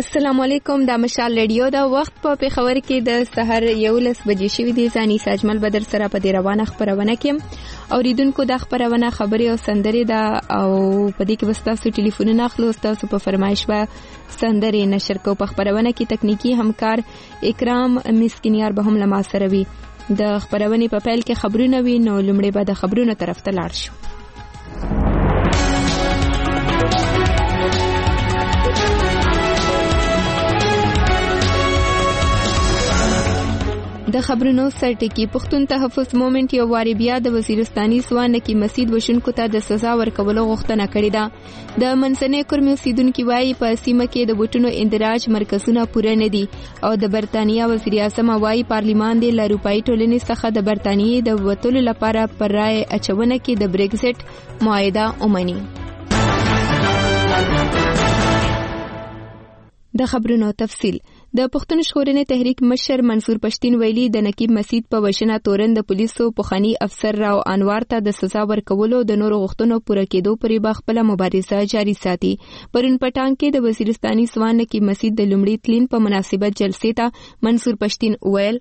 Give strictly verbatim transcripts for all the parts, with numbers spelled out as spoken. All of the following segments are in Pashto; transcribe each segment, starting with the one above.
السلام علیکم. د مشال ریډیو دا وخت په پیښور کې د سحر یولس بجې شوې دي. ځاني ساجمل بدر سره په دې روانه خبرونه کې اوریدونکو د خبرونه خبري او سندري دا او په دې کې وستاسو ټلیفونونه اخلو. تاسو په فرمایش به سندري نشر کو. په خبرونه کې تکنیکی همکار اکرام مسکینیار به هم لما سره وي. د خبرونه په پیل کې خبرونه وي نو لمړی به د خبرونو طرف ته لاړ شو. د خبرونو سرټکی پښتون تحفظ مومنت یو واری بیا د وزیرستاني سوان کې مسجد وشونکو ته د سزا ورکولو غوښتنه کړې ده. د منځنۍ کورمې اوسیدونکو وايي په سیمه کې د بوټونو اندراج مرکزونه پوره نه دي او د برتانیا وزیر اعظم وايي پارلیمان د لروپای ټولنې څخه د برتانیې د وټولو لپاره پر رائے اچونه کې د بریگزټ معاهده ومني. د خبرونو تفصیل. د پښتون ژغورنې تحریک مشر منصور پښتین ویلي د نقیب مسجد په وشنه تورن د پولیسو پوخانی افسر راو انوار ته د سزا ورکولو د نورو غوښتنو پوره کېدو پرې به خپل مبارزه جاری ساتي. پرون پټان کې د وزیرستاني سوان نقیب مسجد د لومړي تلین په مناسبت جلسې ته منصور پښتین ویل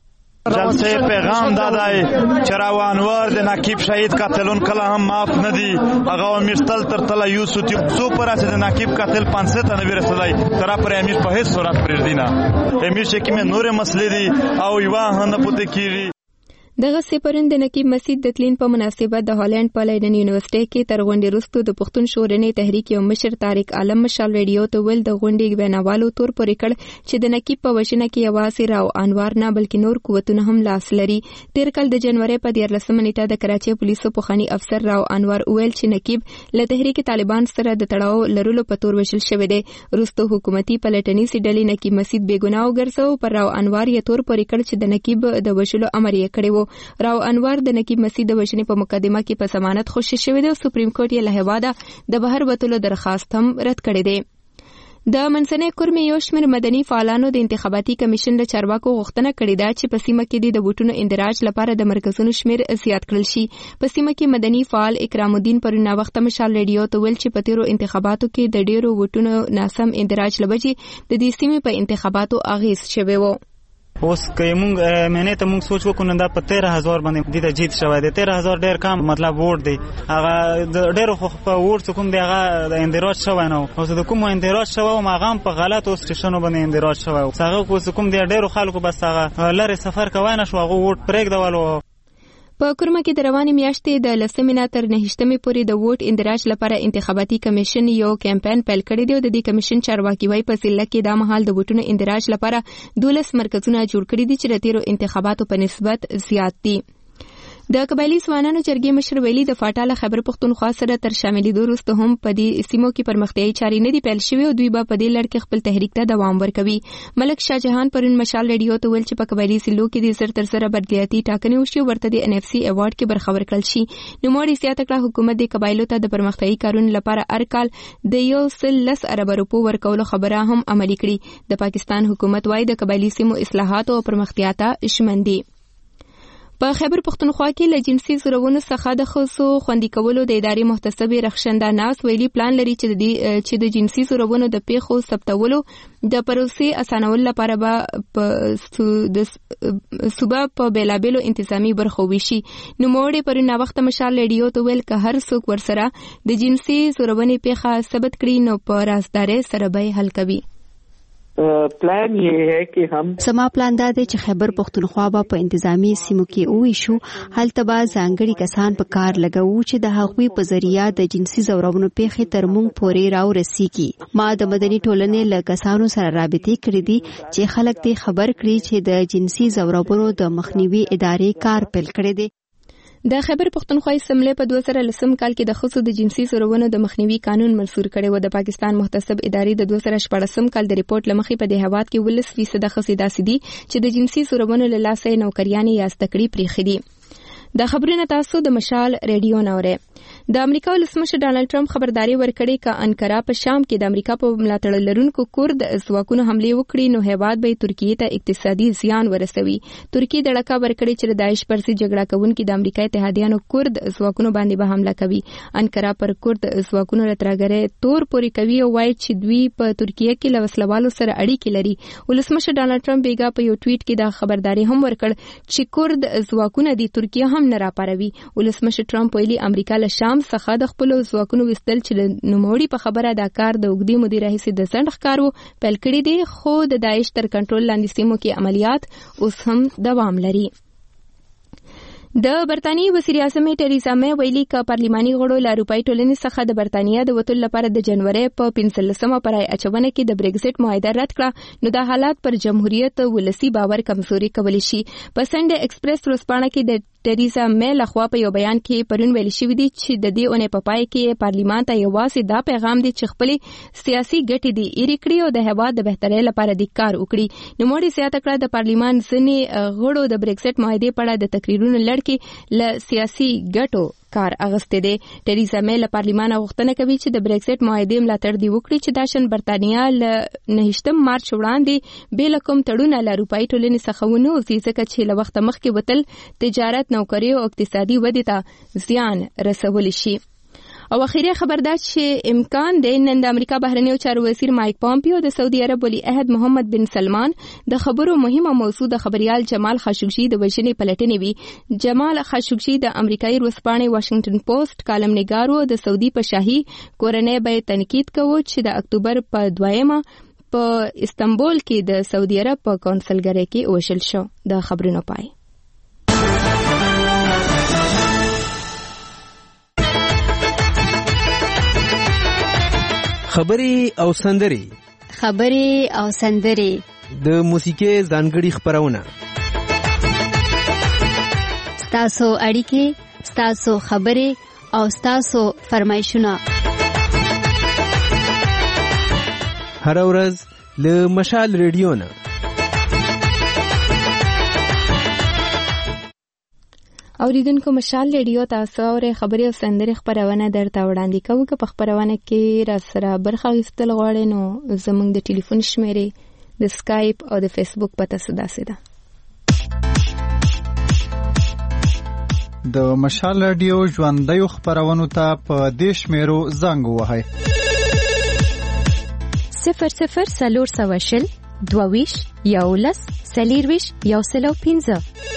جلسه پیغام دادای چراو انوار د نقیب شهید قاتلون کله هم معاف ندی. هغه مشتل تر تل یوسف تی سو پر اس د نقیب قاتل پانصد ته نوی رسولای تر پر امیر په هیڅ صورت پر دینا امیر شکی مې نور مسلې دي او یوا هنه پته کیږي. دغه سپرن د نقیب مسجد د تلین په مناسبت د هالند په لیدن یونیورسيټي کې تر غونډې وروسته د پښتون ژغورنې تحریک یو مشر طارق عالم مشال ریډیو ته ول د غونډې ویناوالو تور پورې کړ چې د نقیب په وشنه کې یوازې راو انوار نه بلکې نور قوتونه هم لاس لري. تیر کال د جنوري په دیارلسمه نیټه د کراچي پولیسو پوخانی افسر راو انوار ویل چې نقیب له تحریک طالبان سره د تړاو لرلو په تور وشل شوی دی. وروسته حکومتي پلټنې سي ډلې نقیب مسجد بیګناو ګرځاو پر راو انوار یې تور پورې کړ چې د نقیب د وشلو امر یې کړی وو. راو انوار د نقیب مسجد د وژنې په مقدمه کې په ضمانت خوشی شوی دی او سپریم کورټ یې له هواده د بهر وتلو درخواست هم رد کړی دی. د منځنۍ کورمې یو شمېر مدني فعالانو د انتخاباتي کمیشن د چارواکو غوښتنه کړې ده چې په سیمه کې د بوټونو اندراج لپاره د مرکزونو شمېر زیات کړل شي. په سیمه کې مدني فعال اکرام الدین پرون وخت مشال ریډیو ته ویل چې په تیرو انتخاباتو کې د ډیرو بوټونو ناسم اندراج لبجې د دې سیمې په انتخاباتو اغیز شوی و. اوس که موږ مینه ته موږ سوچ وکړو دا په تیرہ هزار باندې د جیت شوی دی. تیرہ هزار ډیر کم مطلب ووټ دی. هغه ډیر خو په ووټ کوم دی هغه د اندراج شوی نه او د کوم اندراج شوی او هغه په غلط او سټیشنونو باندې اندراج شوی. هغه کوم دی ډیر خلکو بس هغه لاره سفر کوي نه شو هغه ووټ پرېږدولو. په کورمه کې د روانې میاشتې د لسمې نه تر نهشتمې پورې د ووټ اندراج لپاره انتخاباتي کمیشن یو کمپاین پیل کړی دی او د دې کمیشن چارواکي وايي په ضلع کې دا مهال د ووټونو اندراج لپاره دولس مرکزونه جوړ کړي دي چې د تیرو انتخاباتو په نسبت زیات دي. د قبایلی ځوانانو جرګې مشر ویلي د فاټاله خیبر پښتونخوا سره تر شاملېدو وروسته هم په دې سیمو کې پرمختیايي چارې نه دي پیل شوې او دوی به په دې لړ کې خپل تحریک ته دوام ورکوي. ملک شاه جهان پرون مشال ریډیو ته ویل چې په قبایلی سیمو کې د زر تر زره بدلیاتي ټاکنې وشي ورته د ان اف سی ایوارډ کې برخه ورکړل شي. نوموړي زیاته کړه حکومت د قبایلو ته د پرمختیايي کارونو لپاره هر کال د یو سل لس ارب روپو ورکولو خبره هم عملي کړي. د پاکستان حکومت وايي د قبایلی سیمو اصلاحات او پرمختیا ته شمن دي. په خیبر پښتونخوا کې له جنسي زورونو څخه د ښځو خوندي کولو د ادارې محتسبې رخشنده ناس ویلي پلان لري چې د چې د جنسي زورونو د پیښو ثبتولو د پروسې اسانولو لپاره به د صوبه په بیلابیلو انتظامی برخو وشي. نوموړي پرون وخت مشال ریډیو ته ویل که هر څوک ورسره د جنسي زورونې پیښه ثبت کړي نو په رازدارۍ سره به حل کوي. پلان یہ ہے کہ ہم سما پلان دا دی چې خیبر پښتونخوا به په انتظامی سیمو کې وویشو. هلته به ځانګړي کسان په کار لګوو چې د هغوی په ذریعہ د جنسي زورونو پیښې تر موږ پورې راو رسیږي. ما د مدني ټولنې له کسانو سره رابطې کړې دي چې خلک دې خبر کړي چې د جنسي زورونو د مخنیوي ادارې کار پیل کړی دی. د خیبر پښتونخوا اسمبلی په دوه زره لسم کال کې د ښځو د جنسي زورونو د مخنیوي قانون منسور کړی و. د پاکستان محتسب ادارې د دوه زره شپږم کال د ریپورت لمخې په دې هواد کې ولس فیصد ښځې داسې دي چې د جنسي زورونو له لاسه نوکریانې یا زده کړې پرېښې دي. د خبرونه تاسو د مشال ریډیو نوره د امریکا ولسمشر ډانلډ ټرمپ خبرداري ورکړې ک انکارا په شام کې د امریکا په ملاتړ لرونکو کورد ځواکونو حمله وکړي نو هیواد به ترکیه ته اقتصادي زیان ورسوي. ترکیه د ډکا ورکړې چې د داعش پر ضد جګړه کوونکي د امریکا اتحادیانو کورد ځواکونو باندې به حمله کوي. انکارا پر کورد ځواکونو راترګره تور پوري کوي او وايي چې دوی په ترکیه کې له وسلوالو سره اړیکې لري. ولسمشر ډانلډ ټرمپ بیګا په یو ټویټ کې دا خبرداري هم ورکړ چې کورد ځواکونه د ترکیه هم نه راپاروي. ولسمشر ټرمپ ویلي امریکا له شام څخه د خپل ځواکونو وستل چې نوموړي په خبره دا کار د اوږدې مودې راهیسې د ځنډ ښکار و پیل کړی دی خو د داعش تر کنټرول لاندې سیمو کې عملیات اوس هم دوام لري. د برتانیې وزیر اعظم ټریزا مې ویلي ک پارلماني غړو له اروپאי ټولنې څخه د برتانیې د وټول لپاره د جنوري په پنځلسمه پرای اچونه کې د بریگزټ معاهده رد کړه نو دا حالات پر جمهوریت ولسی باور کمزوري کولی شي. په سنډ ایکسپریس ورځپاڼه کې د ټریزا مې لخوا په یو بیان کې پرون ویل شوی دی چې د دې اونۍ په پای کې پارلیمان ته یوازې دا پیغام دی چې خپل سیاسي ګټې دی ایری کړی او د هیواد د بهترۍ لپاره د کار وکړي. نو موږ زیاته کړه د پارلیمان ځنې غړو د بریگزټ معاهده په اړه د تقریرونو لړ کې ل سیاسي ګټو کار اغسته دي. ټریزا مې له پارلیمان غوښتنه کوي چې د بریگزټ معاهده ملاتړ دی وکړي چې دا شن برتانیا ل نهشتم مارچ وړاندې بل کوم تړون له اروپאי ټولنې څخه ونه او ځکه چې له وخت مخکې وتل تجارت نوکری او اقتصادي ودې ته زیان رسول شي. او اخیری خبر دا چې امکان دی نن د امریکا بهرنیو چارو وزیر مایک پامپیو د سعودي عرب ولی عہد محمد بن سلمان د خبرو مهمه موضوع د خبريال جمال خاشقجي د وژنې پلټنې وی. جمال خاشقجي د امریکایي ورځپاڼې واشنگټن پوسټ کالم نګارو د سعودي په شاهي کورنۍ به تنقید کوي چې د اکتوبر په دویمه په استنبول کې د سعودي عرب په کونسلګری کې وشل شو. د خبرونو پای خبري او سندري خبري او سندري د موسیقي ځانګړي خبرونه ستاسو اړیکې ستاسو خبري او ستاسو فرمایشونه هر ورځ له مشال ریډیو نه اوریدونکو مشال ریډیو تاسو اورئ خبري او سندري خبرونه درته وړاندې کوو که په خبرونه کې را سره برخه اخیستل غواړئ نو زموږ د ټلیفون شمیرې د سکایپ او د فیسبوک پته داسې ده. د مشال ریډیو ژوندۍ خبرونه ته په دې شمیرو زنګ وهئ صفر صفر سلور سواشل دوویش یولس سلیرویش یوسلو پینځه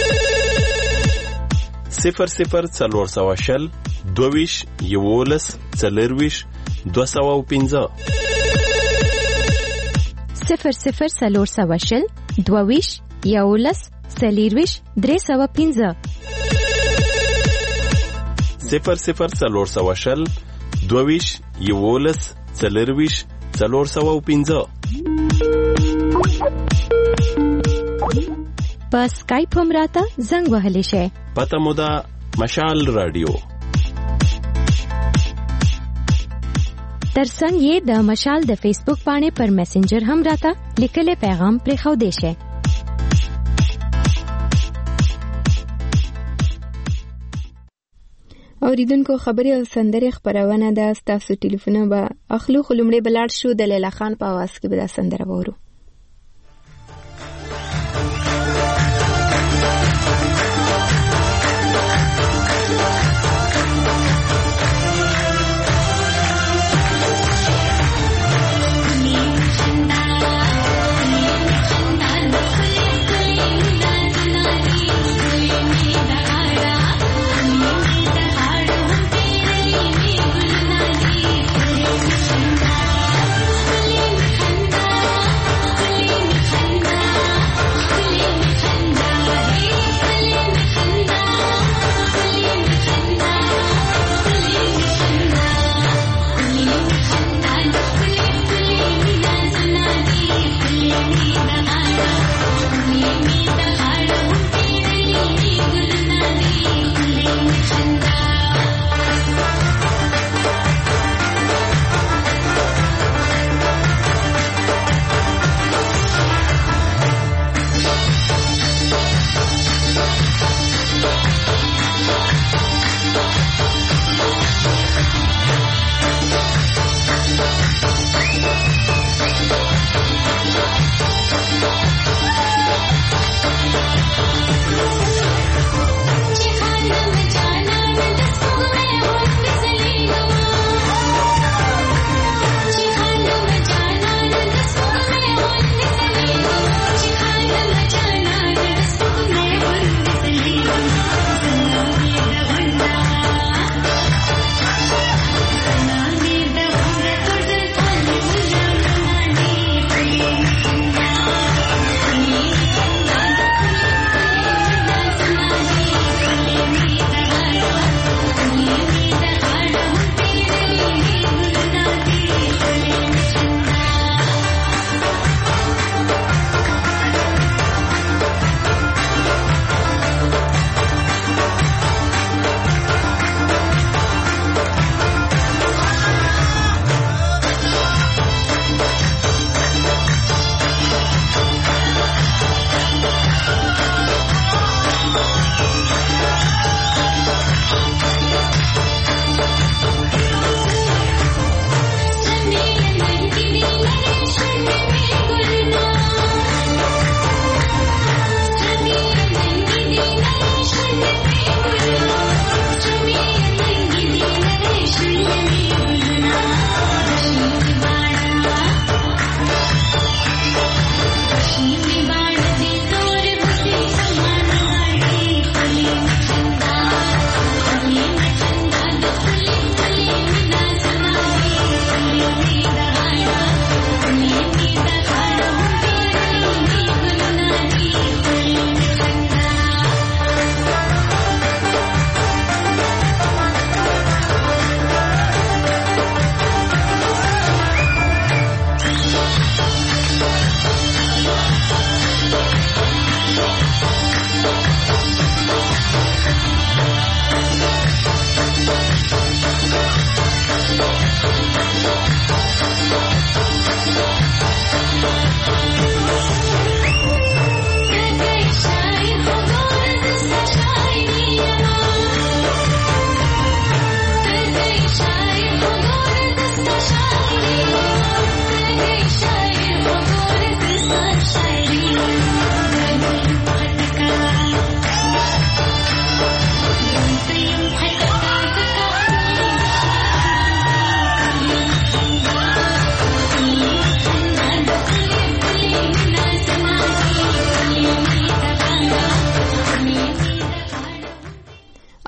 صفر صفر څلور سوه شل دوویش یولس څلرویش دوه سوه پنځه صفر صفر څلور سوه شل دوویش یولس څلرویش درې سوه پنځه صفر صفر څلور سوه شل دوویش یولس څلرویش څلور سوه پنځه په سکایپ هم راته زنګ وهلی شئ. پته مو ده مشال رادیو. ترڅنګ یې د مشال د فیسبوک باندې پر میسنجر هم راته لیکلي پیغام پرېښودی شئ. اوریدونکو خبري او سندري خبرونه ده ستاسو ټلیفون به اخلو خو لومړی بلاړ شو د لیلا خان په आवाज کې به دا سندره وورو. Thank you.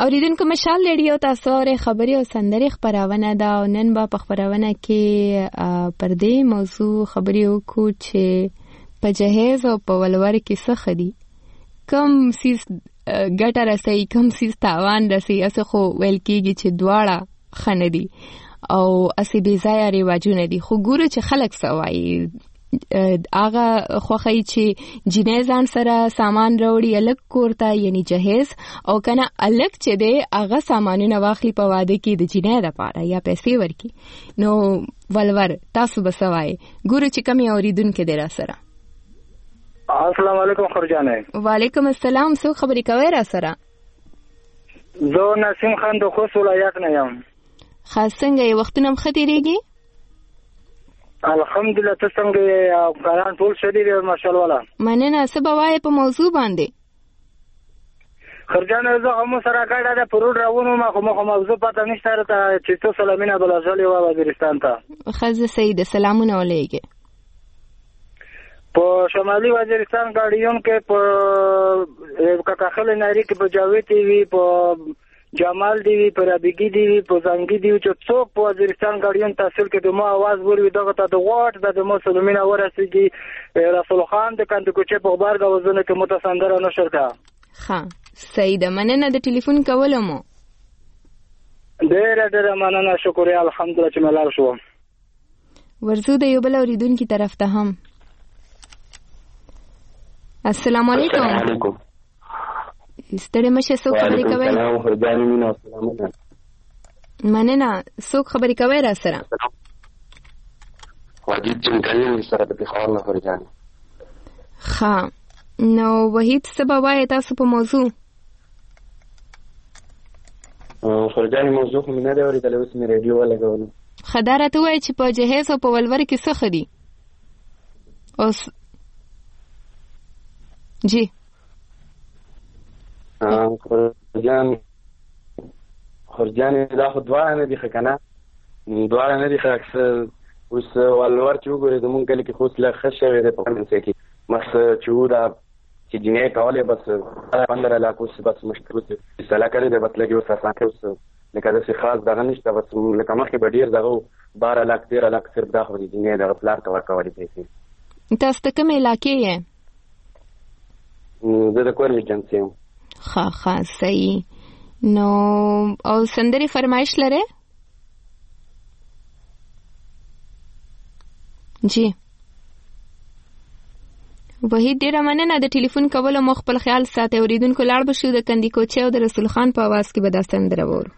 اوریدونکو مشال ریډیو تاسو اورئ خبري او سندري خبرونه دا او نن به په خبرونه کې پر دې موضوع خبري وکړو چې په جهیز او په ولور کې څه خدي کم سیس ګټه رسي کم سیس تاوان رسي اسه خو ویل کېږي چې دواړه خندي او اسی بي ځای رواجونه دي خو ګورو چې خلک سوای آغا خوخی چې جنیز آن سره سامان راوړي الګ کورتا یعنی جهیز او کنه الګ چې دی آغا سامانونه واخلي په واده کې د جنې لپاره یا پیسې ورکی نو ولور تاسو بسوای ګورو چې کمی اوریدونکو دی را سره. السلام علیکم خرجانه. وعلیکم السلام. څو خبرې کوي را سره؟ زه نسیم خان د خوست ولایت نه یم. خاص څنګه یې وختونه مخ تیریږي؟ الحمدلله. ته څنګه افغانان ټول شدید ماشاءالله. مننه. څه به وایې په موضوع باندې؟ خرجانه زه هم سره کاډه د پرود راونو ما خو مخه موضوع پته نشته راته چې تو سلامونه بلځلې و وزیرستان ته. خزه سید سلامونه ولېږي. په شمالي وزیرستان ګاډیون کې په کاکاخل ناری کې په جاوید ټي وي په جمال دی وی پر ابيګي دی وی په زنګي دی چې څوک په وزیرستان ګاډیون تحصیل کې د مو आवाज وروي دغه ته د واټ د مسلمانانو ورسېږي رسول خان د کاند کوچه په خبر غوځنه کې متصندره نشر کا. ها سید مننه د ټلیفون کولم. ډېر ډېر مننه شکر الحمدلله چې ملال شو. ورزو د یو بل اوریدونکو طرف ته هم. السلام علیکم. السلام علیکم. ستړي مشه څوک خبرې کوي؟ سلام خرجانه مینه سلامونه. مننه. څوک خبرې کوي را سره؟ وحید جنګل سره د بخار نه خرجانه. ها نو وحید څه به وایي تاسو په موضوع؟ خرجانه موضوع خو نه دی اورېدلی اوس مې ریډیو ولګولو. ښه دا راته ووایه چې په جهیز او په ولور کې څه ښه دي؟ اوس جی خرجان خرجان دا خو دواړه نه دي ښه که نه دواړه نه دي ښه اکثر اوس ولور چې وګورې زمونږ کلي کې خو اوس لږ ښه شوی دی په منځ کې مس چې و دا چې جنۍ کولې بس پندره لاک اوس بس مشکل اوس فیصله کړې دی بس لږ اوس اسان کې اوس لکه داسې خاص دغه نشته بس لکه مخکې به ډېر دغه باره لاک تېره لاک صرف دا خو د جنۍ دغه پلار ته ورکولې پیسې. تاسو د کومې علاقې یې؟ زه د کورنۍ جنس یم. ښه ښه صحیح. نو او سندري فرمایش لرئ؟ جی وحید ډیره مننه د ټلیفون کولو مو خپل خیال ساتئ. اوریدونکو لاړ به شو د کندي کوچه او د رسول خان په आवाज کې به دا سندره وورو.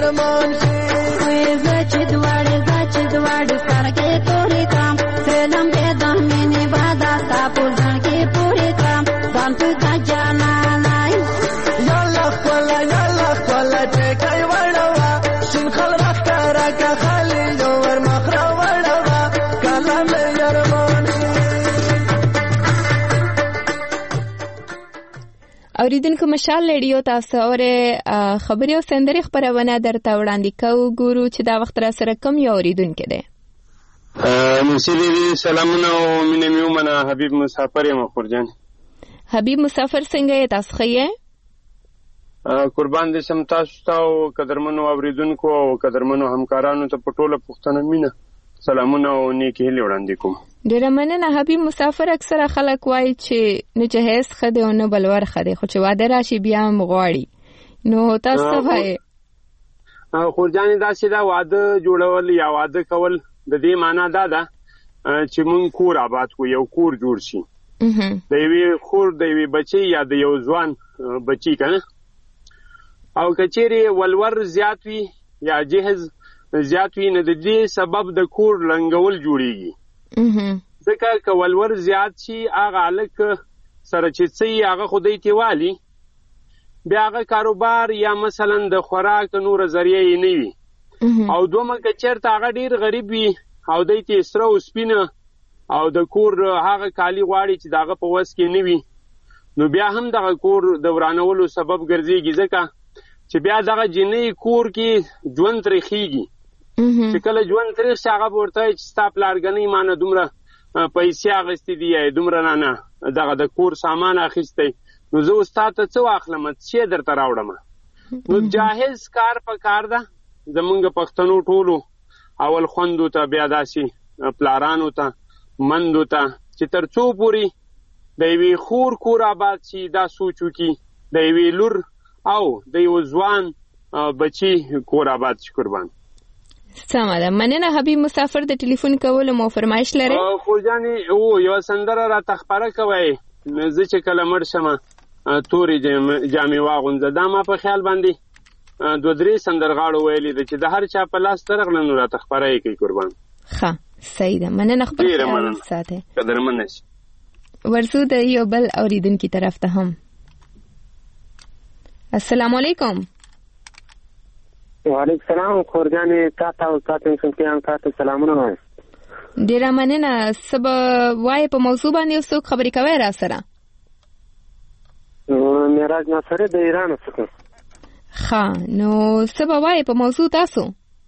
ارمان شي وې زچ دوړ زچ دوړ سر کې تورې کام سلام به د مینې بادا تا پورځ کې پورې کام ځان ته جانا نای یا الله ولا یا الله ولا چې کوي وړوا شین خل راکړه کا خالي نور مخره وړوا کلام ارمان اوریدونکو مشال ریډیو تاسو اوره خبري او سندري خبرونه درته وړاندې کوو ګورو چې دا وخت را سره کم یو اوریدونکو دی مسیدي سلامونه او مینه میومنه حبیب مسافر یم خورجان حبیب مسافر څنګه یې تاسو ښه قربان دې سم تاسو ته او قدرمنو اوریدونکو او قدرمنو همکارانو ته په ټوله پښتنه مینه سلامونه او نیکی هیلې وړاندې کوم ډیره مننه حبیب مسافر اکثره خلک وایي چې نه جهیز خده او نه بلور خده خو چې واده راشي بیا هم غواړي نو تاسو وایي خورجان داسې دا واده جوړول یا واده کول د دې معنی دا ده چې مونږ کور آباد کو یو کور جوړ شي د یوې خور د یوې بچي یا د یو ځوان بچي کنه او کچېری ولور زیات وي یا جهیز زیات وي نه د دې سبب د کور لنګول جوړیږي ځکه که ولور زیات شي هغه الک سره چې څه هغه خدای تیوالي بیا هغه کاروبار یا مثلا د خوراک نور ذریعہ نه وي او دومره که چېرته هغه ډیر غریب وي او دای ته سره او سپینه او د کور هغه کالی غواړي چې دغه په وس کې نه وي نو بیا هم دغه کور د ورانولو سبب ګرځيږي ځکه چې بیا دغه جنې کور کې ژوند ترخیږي چې کله ژوند ترخ شي هغه ورته چې ستا پلارګنې مانه دومره پیسې اخیستې دي یا دومره نه نه دغه د کور سامان اخیستی نو زه استاد ته څه واخلم څه درته راوړم نو جاهز کار په کار ده زمونږ پښتنو ټولو اول خوندو ته بیا داسې پلارانو ته مندو ته چې تر څو پورې د یوې خور کور آباد شي دا سوچو کې د یوې لور او د یو ځوان بچي کور آباد شي قربان سمه ده مننه حبیب مسافر د ټلیفون کولو مو فرمایش لري خو ځاني او یو سندره را تخبره کوي زه چې کله مړ شم توري جامې واغونځه دا ما په خیال باندې دو درې سندرغاړو ویلي د چې د هر چا په لاس ترغلنو را تخبره کوي قربان ښه صحیح ده مننه خپل خیال ساته قدرمن شي ورسو د یو بل اوریدونکو طرف ته هم السلام علیکم وعلیکم السلام خورجانې تاسو او تاسو څنګه تاسو سلامونه وایم ډیره مننه سبا وای په موضوع باندې اوس خبرې کوي را سره معراج ناصری د ایران څخه ښه نو سبا وای په موضوع تاسو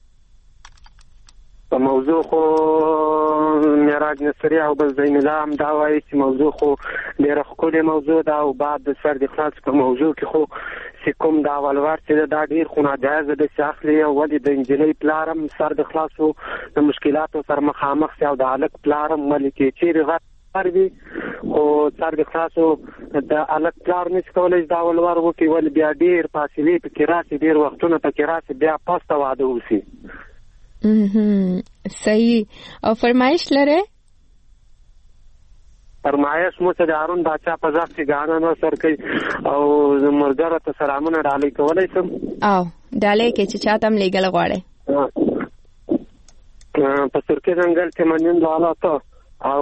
په موضوع خو معراج ناصری او بل زین الله هم دا وایي چې موضوع خو ډېره ښکلې موضوع ده او بعد د سر د خلاص په موضوع کې خو چې کوم دا ولور چې دا ډېر خو ناجایزه ده چې اخلي او ولې د نجلۍ پلار هم سر د خلاصو د مشکلاتو سره مخامخ شي او د هلک پلار هم ولې چې چیرې غټ وي خو سر د خلاصو د هلک پلار نشي کولی چې دا ولور وکړي ولې بیا ډېر فاصلې پکې راشي ډېر وختونه پکې راشي بیا پسته واده وشي صحیح او فرمایش لره فرمایش مو ته د هارون باچا په ځخ کې غاڼه نو سر کوي او مرګره ته سلامونه ډالۍ کولای شم او ډالۍ کې چې چاته هم لګل غواړي په ترکیه ځنګل کې منن لاله ته او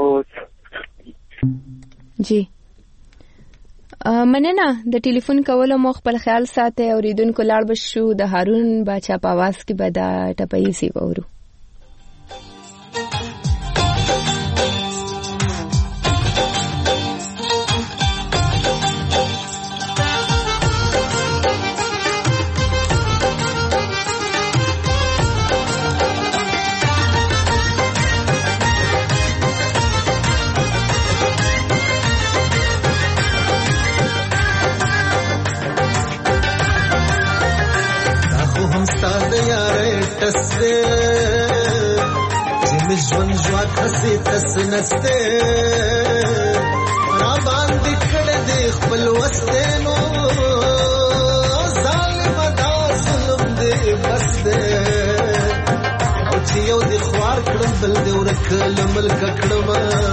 جی مننه د ټلیفون کولو مو خپل خیال ساته اوریدونکو لاړ بشو د هارون باچا په आवाज کې به دا ټپې سی وورو ژوند ژوند هسې تس نسته را باندې کړه دې خپل وسته نو ظالم دا ظلم دې بس دې او چې یو دې خوار کړم بل دې ورکل ملک کړم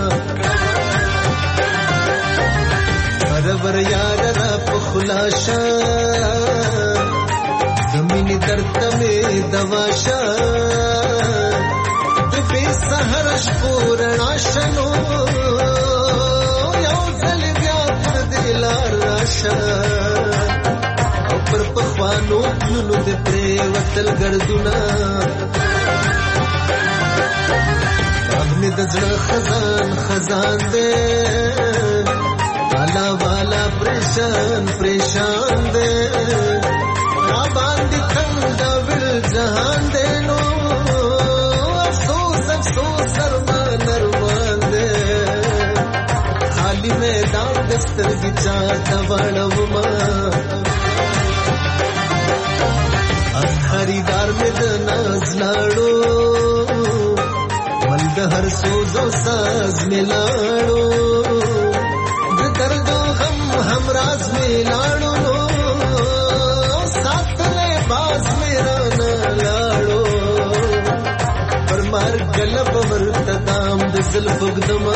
برابر یار را په خلاصه زمینی درته رواشه د بې سحر شپو رڼا شنو یو ځل بیا پر دې لار راشه او پر پخوانو پلونو د پرېوتل ګردونه اغنې د زړه خزان خزان دی والا والا پریشان پریشان دی را باندې تنګ ول جهان دی نو افسوس افسوس ارمان ارمان دی خالی میدان د سترګې چاته وړوما از خریدار مې د ناز لاړو ول د هر سوز او ساز مې لاړو د درد او غم همراز مې لاړو نو ساتلې باز مې رانه لاړو پر مار ګلب ورته دام د زلف وګدما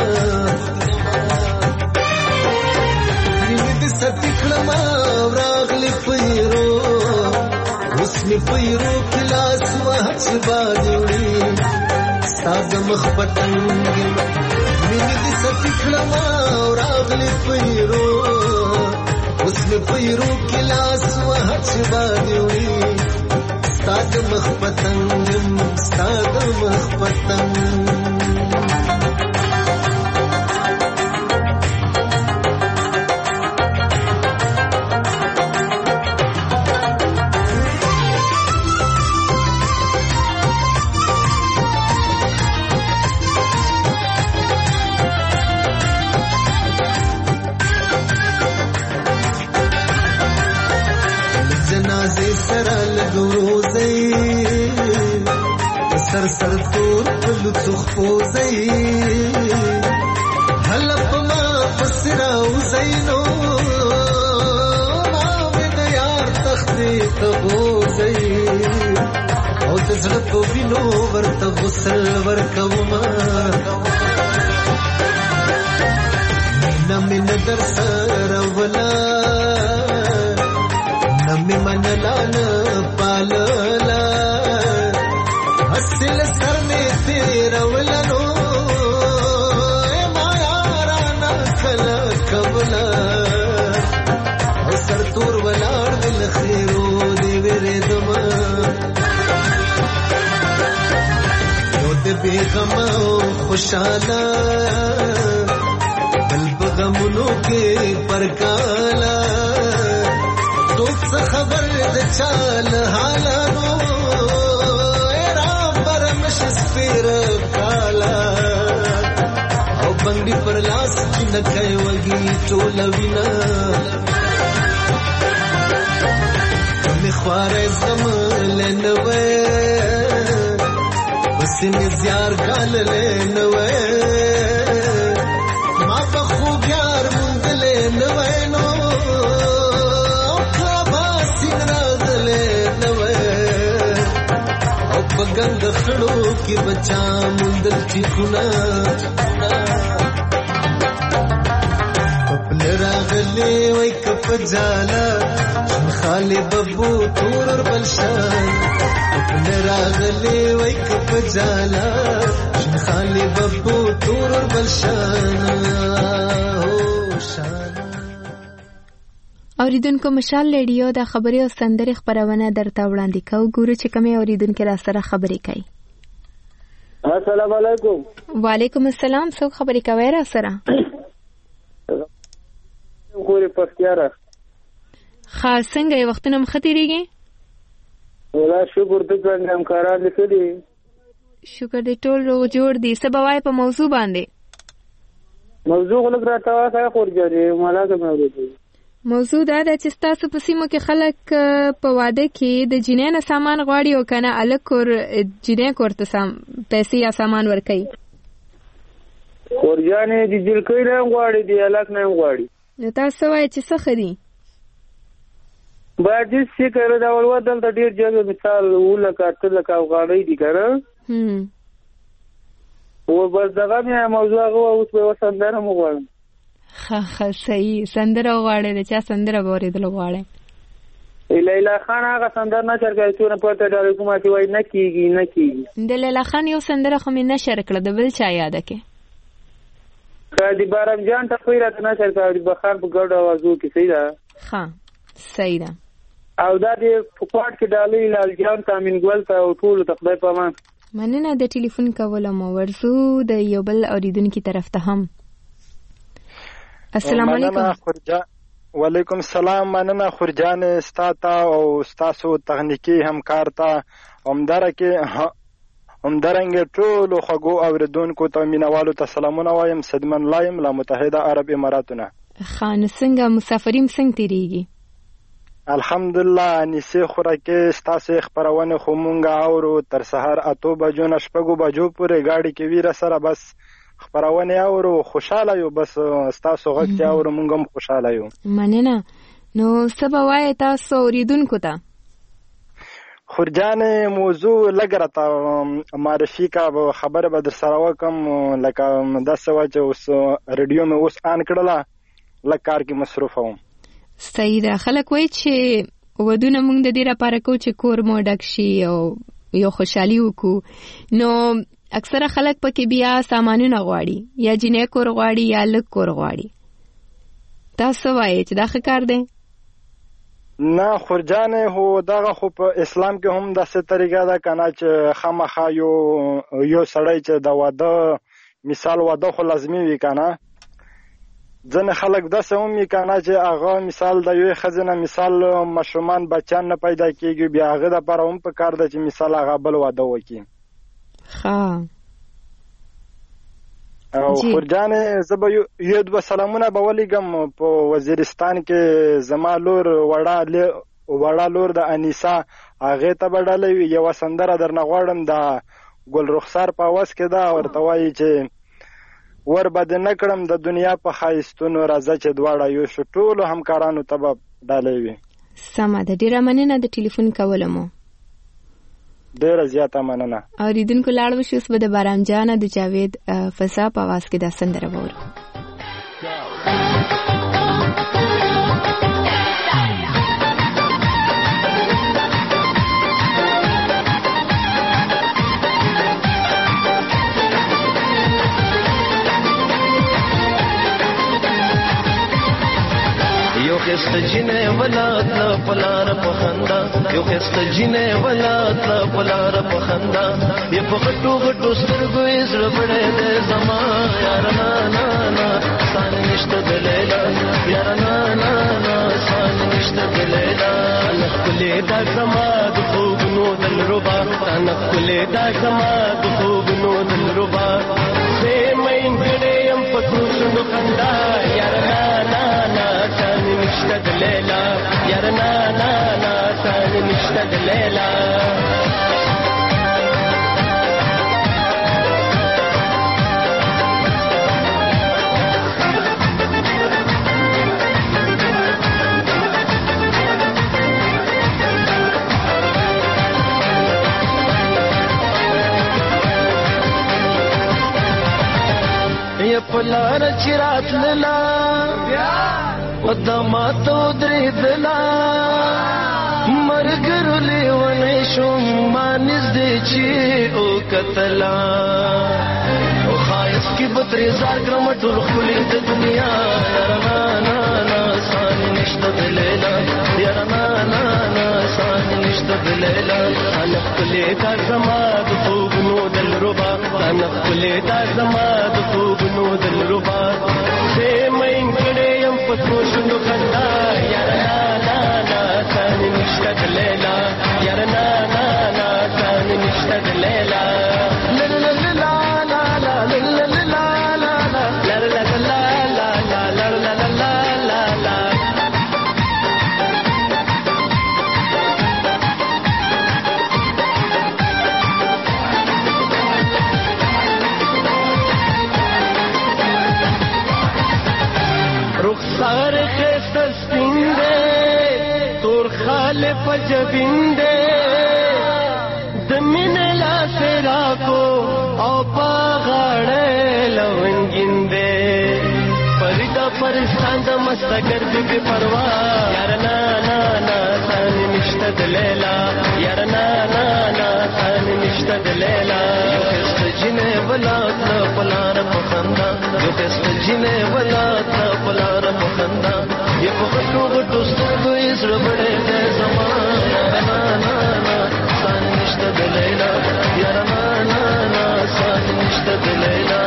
نیمه د ستی کلمه راغلی پیرو اوس مې پیرو کلاس وحچ باجوړي ساز مخ پتنګ مینه دې ستی کلمه راغلی پیرو اوس مې پیرو کلاس وحچ باجوړي ساز مخ پتنګ ساز مخ پتنګ سر سر تور پلو تخفو زی حلب ما پسراو زینو ماوی دا یار تختی تبو زی او دزڑپ وینو ورت غسل ورکو ما نمی ندر سر اولا نمی منلانا پاللا حسل سر میں تیرا ولنو ما یارانا کلا کبلا او سر تور ولار دل خیرو دی ویرے دما یو دی بیغم او خوشالا بل بغمونو کے پرکالا دوست خبر د چال حالانو سپیر کالا او بنگی پر لاس کی نکای وگی ټوله وینا کمی خوار زمان لنوے بس نزیار کال لنوے ما بخوب یار مند لنوے نو کعبا سنراغ لنوے بگنگ خڑو کی بچا مندل چکنا پپل راغلی وی کپ جالا خالی ببو تور اور بلشان پپل راغلی وی کپ جالا خالی ببو تور اور بلشان اوریدونکو مشال ریډیو د خبري او سندري خبرونه درته وړاندې کوو ګورو چې کومه اوریدونکو را سره خبرې کوي. السلام علیکم. وعلیکم السلام. څوک خبرې کوي را سره؟ ګوري پختیاره. خاص څنګه یو وختونه مختيريږي؟ ولا شکر دې څنګه همکاران لیکلي. شکر دې ټول رو جوړ دي. سبوای په موضوع باندې. موضوع غلط راته وایي خو ورګري ملاګه مې ورته. موضوع دا ده چې تاسو په سیمو کې خلک په واده کې د جنې نه سامان غواړي او کنه الک اور جنې کوړه سام پیسې یا سامان ورکړي. اورجانې د جلکې نه غواړي دی الک نه غواړي. نو تاسو وایي چې څه خري؟ باید چې کړه دا ولور دلته ډیر ځای مثال ولکه تل کا غواړي دي کړه. هم. او بس دغه مې موضوع غو اوس په وسندره مو غواړم. خا خا صحیح سندره غواړي چې سندره غوړې دل غواړي. لیلا خان هغه سندر نشر کوي چې نه پته دا کومه چې وای نه کیږي نه کیږي. د لیلا خان یو سندره خو مې نشر کړه، د بل چا یاد کې؟ د بارم جان ته خو راته نشر کوي، بخار په ګډ اوازو کې صحیح ده. ها صحیح ده. او دا د پکوټ کې ډالۍ لال جان تامین ګل ته او ټول ته خدای پامان. مننه د ټلیفون کولو مو ورسو د یو بل اوریدونکو طرف ته هم. السلام علیکم. وعلیکم السلام. مننه خورجان ستاته او ستاسو تخنیکی همکار ته همدارنګه همدارنګه ټول خوږو اوریدونکو ته مینوالو ته سلامونه وایم. صدمن لایم له متحده عرب اماراتونه. خان څنګه مسافرین څنګه تیریږي؟ الحمدلله انیسه خوراکه ستاسو خبرونه خو مونږه اورو تر سحر اتو بجو نه شپږو بجو پورې گاډي کې ویره سره بس خبرونه اورو، خوشاله یو، بس ستاسو غږ ته اورو مونږ هم خوشاله یو. مننه. نو سبا وای تاسو اوریدونکو ته خورجان موضوع لګرته معرفي کا خبر به در سره وکم، لکه داسې و چې اوس رادیو مې اوس آن کړله لکه کار کې مصروف وم. صحیح ده. خلک وایي چې ودونه موږ د دې لپاره کوو چې کور مو ډک شي او یو خوشحالي وکړو، نو اکثره خلک پکې بیا سامانونه غواړي، یا جنې کور غواړي یا لږ کور غواړي. تاسو وایئ چې دا ښه کار دی؟ نه خورجان، هو دغه خو په اسلام کې هم داسې طریقه ده که نه چې خامخا یو یو سړی چې د واده مثال واده خو لازمي وي که نه، ځنې خلک داسې هم وي که نه چې هغه مثال د یوې ښځې نه مثال ماشومان بچیان نه پیدا کېږي، بیا هغې دپاره هم په کار ده چې مثال هغه بل واده وکړي. ښه او خورجان زه به یو دوه سلامونه به ولیږم. په وزیرستان کې زما لور وړه لور د انیسا هغې ته به ډالۍ وي. یوه سندره درنه غواړم، د ګل رخسار په اواز کې ده، ورته وایي چې ور به دې نه کړم د دنیا په ښایستونو، راځه چې دواړه یو شو. ټولو همکارانو ته به ډالۍ وي. سمه ده. ډېره مننه د ټلیفون کولو مو. ډېره زیاته مننه. اوریدونکو لاړ وشو. اوس به د بارام جانه د جاوید فضا په اواز کې دا سندره وورو. یو خست جنې ولات لا پلار په خندا، یو خست جنې ولات لا پلار په خندا، یو په غټو غټو سترګو یې زړه بړې دې زما یار نا نا نا سان نشته د لیلا یار نا نا نا سان نشته د لیلا. نخلې دا زما د خوبونو دل ربا، نخلې دا زما د خوبونو دل ربا، زه مې ګړې يم په کوڅو خندا یار نا نا نا سان نشته د لیلا یار نا نا نا سان نشته د لیلا. پلار چرات للا ودماتو درېدلا، مرګرو لیونی شوم ما نږدې چې وکتلا، او ښایست کې به ترې زار کړم ټول ښکلي د دنیا یاره نا نا نا سان نشته د لیلا یاره نا نا نا سان نشته د لیلا. انا ښکلې دا زما د خوبونو دلربا، انا ښکلې دا زما د خوبونو دلربا، زه مین کړې یم په څو شونډو خندا یاره نا نا نا سان نشته د لیلا یاره نا نا نا سان نشته د لیلا. رخسار خسته سپین دی تور خاله په جبین دی، د مینې لاسې راکو او په غاړه لونګین دی، فرید پرستان د مستګر دې بې پروا یاره نا نا نا سان نشته د لیلا یار نا نا نا سان نشته د لیلا یو خست جنې ولات پلار په خندا یو خست جنې ولات پلار په خندا یو په خټو غټو سترګو یې زړه بړې ده زمانه نا نا نا سان نشته د لیلا یار نا نا نا سان نشته د لیلا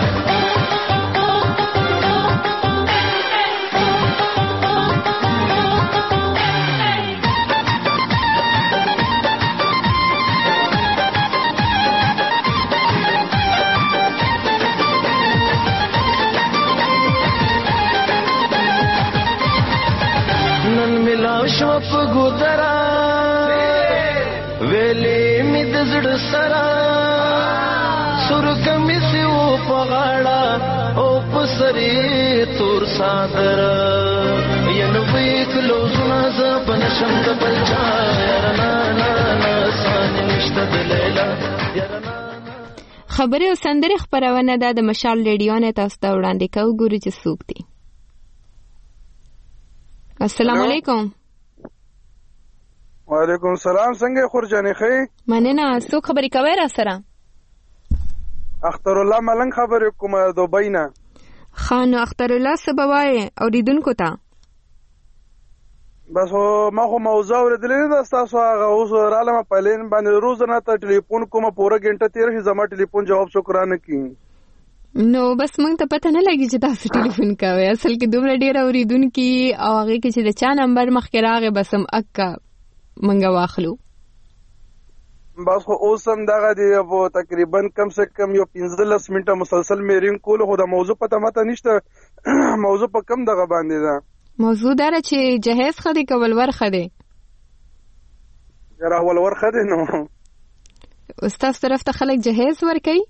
شوپ ګودرا ویلې می د زړه سرا سر کمی سی او پغاړه او پسری تور صادر ینو وی کلو زما ز بنشم د بلچا نا نا نا سان نشته د لیلا خبري او سندري خبرونه د مشال ریډیو نه تاسو ته وړاندې کوو ګوري چې څوک دي. السلام علیکم. وعلیکم السلام. څنګه خورجانې خې؟ مننه. څوک خبرې کوي را سره؟ اختر الله ملنګ خبرې کوم دوبۍ نه. خان اختر الله سبوای اوریدونکو ته بس ما خو موضوع ورېدلې ده تاسو هغه اوس رالم پهلین باندې روزانه ته ټلیفون کوم پوره غنټه تیر شي زما ټلیفون جواب شکرانه کی نو بس مونږ ته پته نه لګي چې تاسو ټلیفون کوي اصل کې دومره ډیر اوریدونکو او هغه کې چې د چا نمبر مخکې راغی بس هم اکا مونږ واخلو بس خو اوس هم دغه دی په تقریبا کم سے کم یو پنځلس منټه مسلسل میرین کول خو د موضوع پته ماته نشته موضوع په کم دغه باندې ده موضوع داره چې جهیز خدي کول ور خدي یاره ول ور خدي نو استاد طرف ته خلک جهیز ور کوي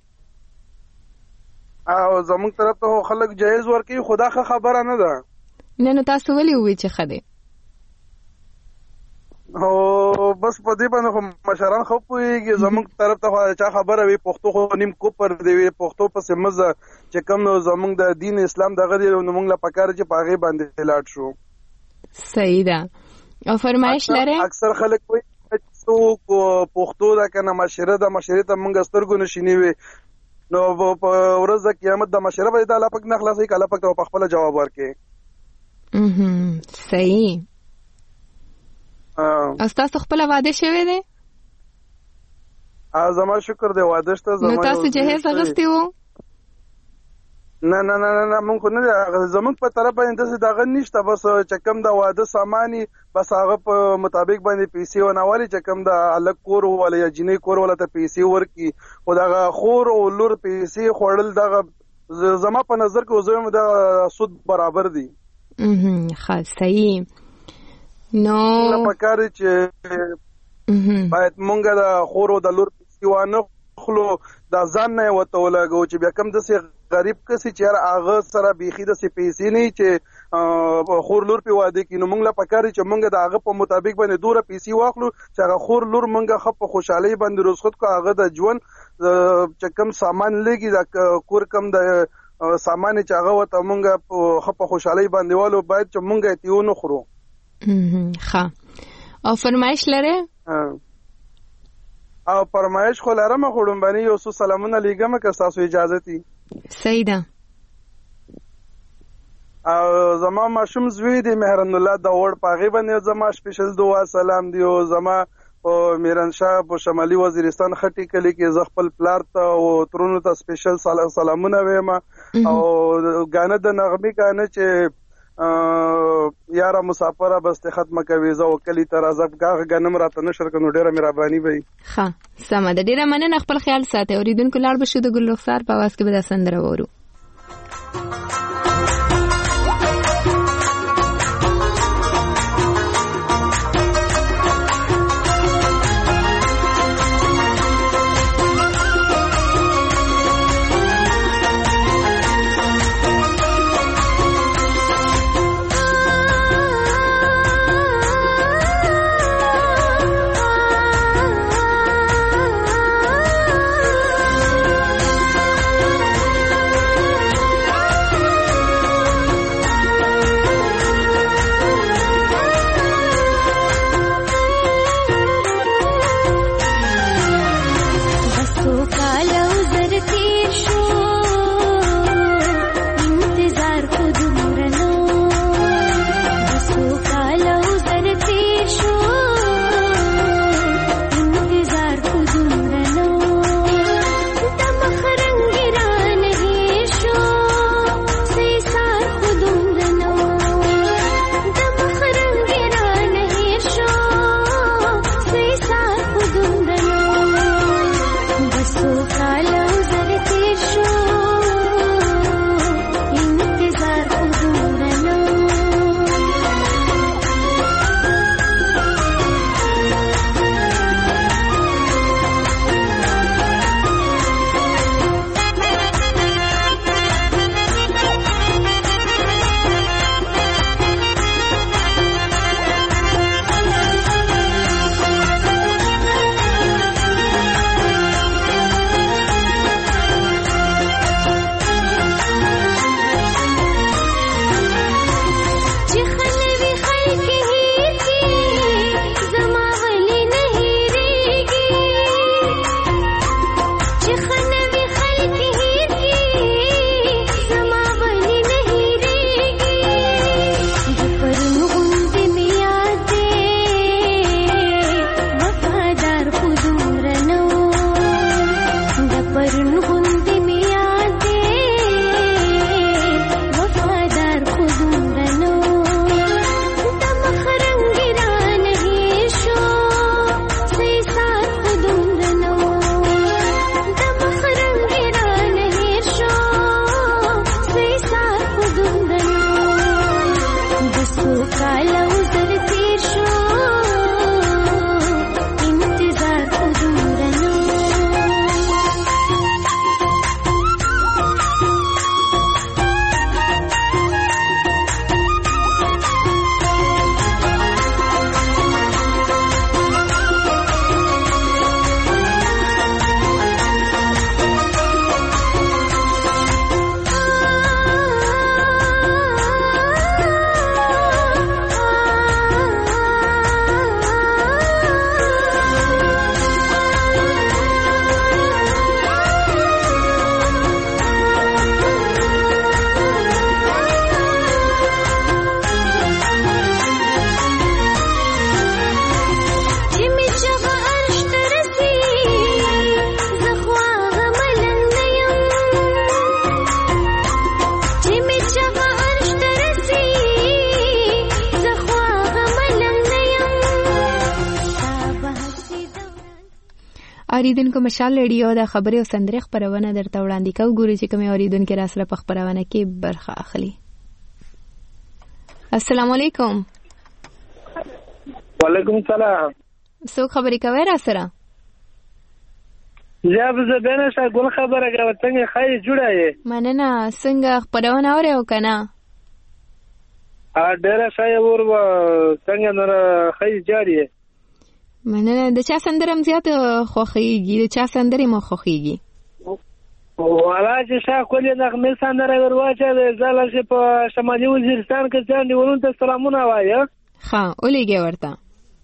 او زموږ طرف ته خلک جهیز ور کوي خدا خه خبره نه ده نه نو تاسو ولي وی چې خدي او بس په دې باندې خو مشران خو پويږي زموږ طرف ته چا خبره وي پښتو خو نیم کو پر دی وي پښتو پس مزه چې کوم نو زموږ د دین اسلام دغه دی نو موږ لا پکار چې پاغه باندې لاټ شو صحیح ده او فرمایش لري اکثر خلک وي چې پښتو دا کنه مشره د مشره ته موږ سترګو نشینی وي نو په ورځ د قیامت د مشره به د الله پاک نه خلاصي کله پاک په خپل جواب ورکړي اها صحیح او تاسو خپل واده شوی دی؟ ا زما شکر دی واده شته زما نو تاسو جهیز اغستی وو؟ نه نه نه نه مونږ نه زمونږ په طرف باندې دغه نشته بس چې کوم د واده سامانی بس هغه په مطابق باندې پیسې وناولي چې کوم د الګ کور ولا یا جنې کور ولا ته پیسې ورکی خو دغه خور او لور پیسې خوړل دغه زما په نظر کې زویم د سود برابر دي اها خاص صحیح نو پکاره چې باید مونږ د خورو د لور پیوانه خلو د ځان نه وته ولګو چې بیا کم د سي غریب کسي چې هغه سره بيخي د سي پیسې نه چې خور لور په واده کې نو مونږ لا پکاره چې مونږ د هغه په مطابق باندې دوره پیسې واخلو چې هغه خور لور مونږ خپ خوشحالي باندې روزخت کو هغه د ژوند چې کم سامان لګي د کور کم د سامان چې هغه وته مونږ خپ خوشحالي باندې والو باید چې مونږ تیو نه خورو ښه او فرمایش لري او فرمایش خو لرم خورم باندې یو څو سلامونه لګم که تاسو اجازه تي صحیح ده او زما ماشوم زوی دی مهرن الله د وړ پاغي باندې زما سپیشل دعا سلام دی او زما او میرنشاه په شمالي وزیرستان خټي کلی کې ز خپل پلار ته او ترونو ته سپیشل سلامونه وایم او غانه د نغمه غانه چې یاره مسافره بس ته ختمه کوي زه وکلی تر ازب غاغه غنم راته نشر کنو ډیره مهرباني وي ښه سم ده ډیره مننه خپل خیال ساتي اوریدونکو لاړ بشو د ګل رخسار په واس کې به د سندره وورو اوریدونکو مشال ریډیو د خبري او سندري خبرونه درته وړاندې کوي. ګوري چې کوم اوریدونکو را سره په خبرونه کې برخه اخلي. السلام علیکم. وعلیکم السلام. څو خبرې کوي را سره؟ زه به زبنه شا ګل خبره کوي څنګه خای جوړه یې. مننه. څنګه خبرونه اوري او کنه؟ ا ډېر شای ور و څنګه نور خای جاری. مننه. د چا سندرم زیات خوخیږي؟ د چا سندرې مو خوخیږي؟ والا چې شا کولې نغمه سندره ورواچه د زاله په شمالي وزیرستان کې ځان دیولون ته سلامونه وایي. ها ولېږه ورته.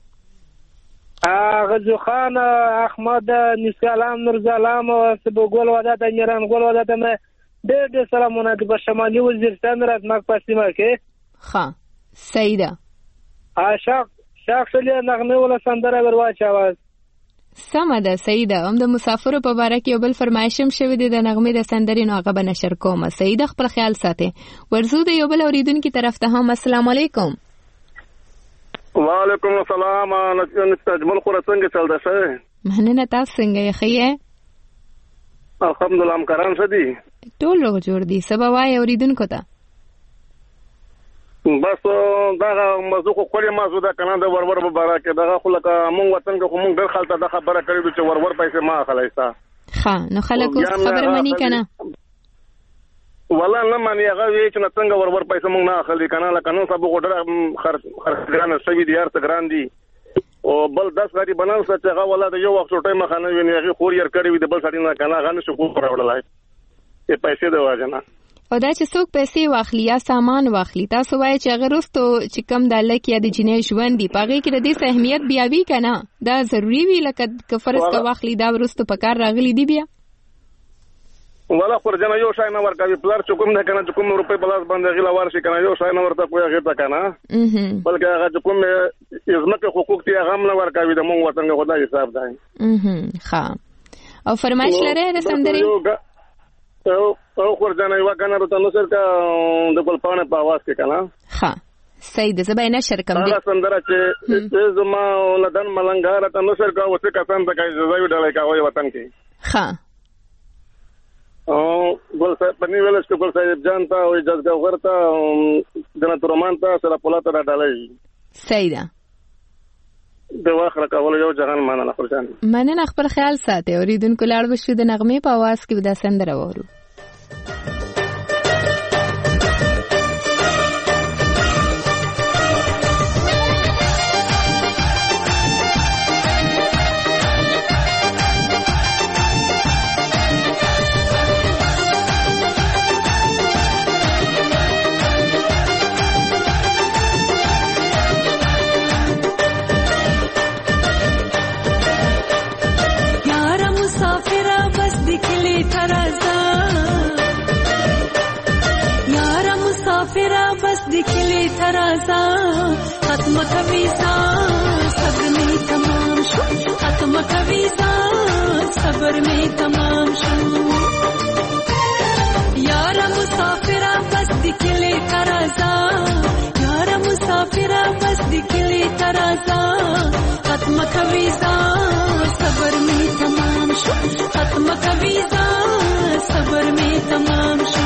غزو خان احمد نسلام نورزالام سبګول ودات میران ګول ودات مې ډېر ډېر سلامونه د شمالي وزیرستان راتمک پسیمه کې. ها سیده. عاشق شاخله نغمه ولا سندره ورواچ आवाज. سمه ده سیده. هم د مسافرو په باره کې یو بل فرمایشم شوی دی د نغمه د سندرې نو هغه به نشر کوم. سیده خپل خیال ساتي. ورزو د یو بل اوریدونکو طرف ته هم السلام علیکم. وعلیکم السلام. نستجمل خو څنګه چل ده شه؟ مننه. تاسو څنګه یې خیه؟ الحمدلله. ام کرام شدي ټول روغ جوړ دي. سبا وای اوریدونکو ته بس دا موضوع خو کولې موضوع دا کنه د ورور په باره کې دا خو لکه مونږ وطن کې خو مونږ ډېر خلک دا خبره کړې چې ورور پیسې ما اخلایستا. ها نو خلک اوس خبره مانی کنه ولا نه مانی هغه وی چې څنګه ورور پیسې مونږ نه اخلي کنه لکه نو سبو ډېر خرج خرجانه شوی دي هر څه ګران دي او بل داس غری بنل څه چې هغه ولا د یو وخت ټیم مخانه ویني هغه خوریر کړی وي د بل سړی نه کنه هغه نشو کو راوړلای ته پیسې دی واجنه. او دا چې څوک پیسې واخلي یا سامان واخلي تاسو وایي چې هغه رستو چې کم د لک یا د جنې ژوند دی پاغه کې د دې اهمیت بیا وی کنه دا ضروری وی لکه کفرس کا واخلي دا ورستو پکار راغلي دی بیا ولا خرجنه یو شای نه ورکوي پلار چې کوم نه کنه چې کوم روپې بلاس باندې غلا ورشي کنه یو شای نه ورته کوی هغه تا کنه بلکې هغه چې کوم عظمت حقوق دی هغه نه ورکوي د مونږ وطن خدای حساب دی. اها ښه. او فرمایش لري د سندري او او خرجنه یو کنه ته نو سر کا د ګلپانه په आवाज کې کنه. ها سید زبای نشر کوم دي سندره چې زما ولدان ملنګار ته نو سر کا وڅ کسان ته کوي زوی ډلای کا وای وطن کې. ښه او ګل صاحب پنی ویل چې ګل صاحب جان ته او جذګه ورته جنت رحمان ته سره پولاته راډالای صحیح ده د واخره کول یو ځان مانه خپل ځان مننه خپل خیال ساتي اوریدونکو لاړ بشو د نغمه په आवाज کې ودا سندره وورو दिखले तराजा खत्म कवीजा सब्र में तमाम शो खत्म कवीजा सब्र में तमाम शो यारा मुसाफिरा बस दिखले तराजा यारा मुसाफिरा बस दिखले तराजा खत्म कवीजा सब्र में तमाम शो खत्म कवीजा सब्र में तमाम शो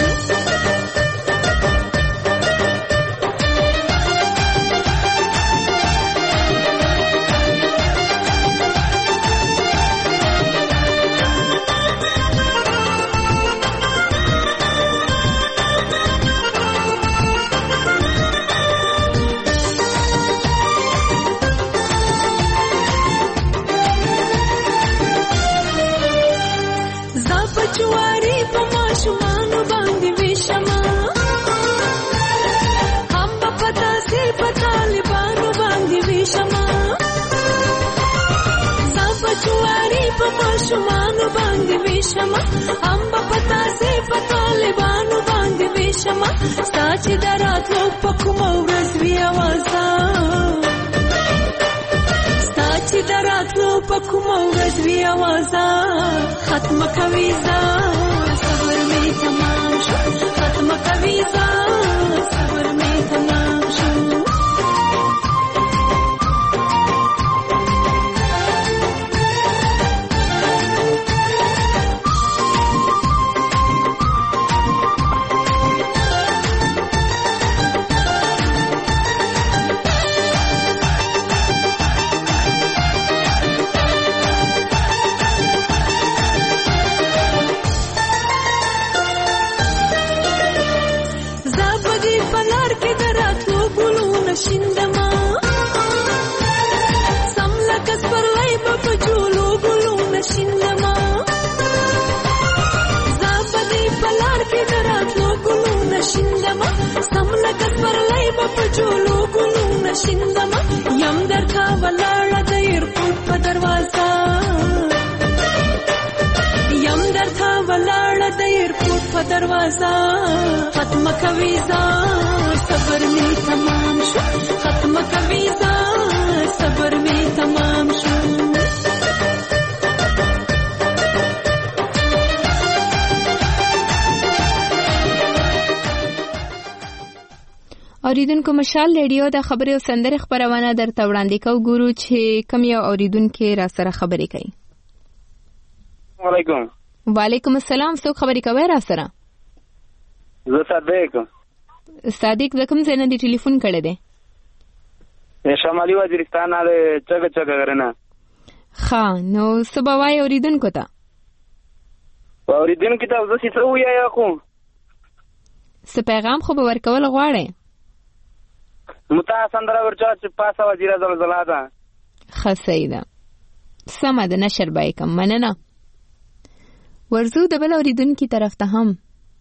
शुमानु बांध विषमा अंब पता से पतालिबानु बांध विषमा साची दरात लो पकुमौरस भी आवाजा साची दरात लो पकुमौरस भी आवाजा खत्म कवीजा सबर में तमाम शो खत्म कवीजा सबर में तमाम शो shindama samla kasper lai baba julu guluna shindama zabadi palar ke darat lo guluna shindama samla kasper lai baba julu guluna shindama yam dar ka walala da airport pa darwaza yam dar ka walala da airport pa darwaza khatma ka visa सबर में तमाम शो खत्म कवीजा सबर में तमाम शो اوریدونکو مشال ریډیو د خبري او سندره خبرونه درته وړاندې کوو ګورو چې کوم یو اوریدونکو را سره خبرې کوي. وعلیکم وعلیکم السلام. څوک خبرې کوي را سره؟ زه صادق صادق د کوم ځای نه دی ټلیفون کړی دی؟ شمالي وزیرستان نه چګه چګه غرنه. ښه نو څه به وایې اوریدونکو ته؟ اوریدونکو ته زه څه ووایم خو څه پیغام خو به ورکول غواړې؟ متا سندره ورچا چې پاسه وزیره زلزله ده. ښه صحیح ده سمه ده نشر به یې کم مننه. ورځو د بل اوریدونکي طرف ته هم.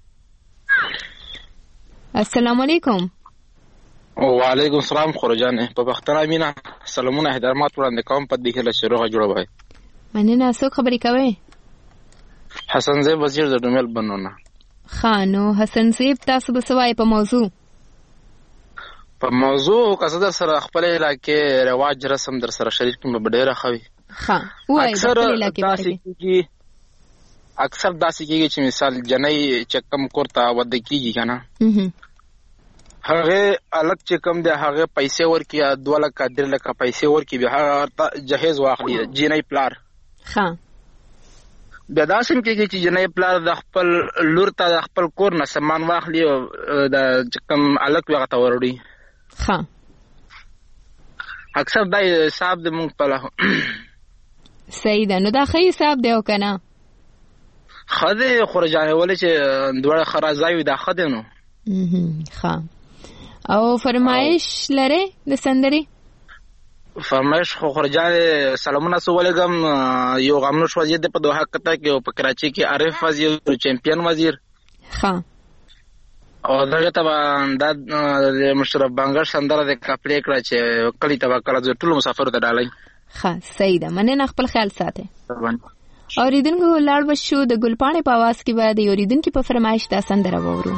السلام علیکم. وعلیکم السلام خورجان په پښتنه مینا سلامونه احترامات وړاندې کوم په دې کې شروع جوړه وای. مننه. څوک خبرې کوي؟ حسن زیب وزیر د ډومل بنونه. خانو حسن زیب تاسو به سوای په موضوع په موضوع قصدر سره خپل علاقې رواج رسم در سره شریک کوم ډیره خوي. ها وای خپل علاقې باندې اکثر داسې کېږي چې مثال جنۍ چې کم کوړه ود کېږي کنه هغه الګ چې کم ده هغه پیسې ورکي دوه لک ډیر لک پیسې ورکي به هغه جهیز واخلي جنۍ پلار. ها بیا داسې هم کېږي چې جنۍ پلار د خپل لور ته د خپل کور نه سامان واخلي او د کوم هلک وي هغه ته وروړي. ښه اکثر دا حساب دی مونږ په لهو. صحیح ده. نو دا ښه حساب دی او که نه؟ ښه دی خورجانې، ولې چې دواړه ښه راځای وي دا ښه دی. نو ښه. او فرمایش لرې د سندرې؟ فرمایش خو خورجانې سلامونه سو ولېږم. یو غمنوش وزیر دی په دوحه قطر کې او په کراچۍ کې عارف وزیر چمپیون وزیر. ښه. او دغه ته به دا د مشرف بنګر سندره د کاپلې کړه چې کلي ته به کله زه ټولو مسافرو ته ډالۍ. ښه صحیح ده. مننه، خپل خیال ساتئ. اوریدونکو لاړ به شو د ګلپاڼې په اواز کې به د اوریدونکي په فرمایش دا سندره واورو.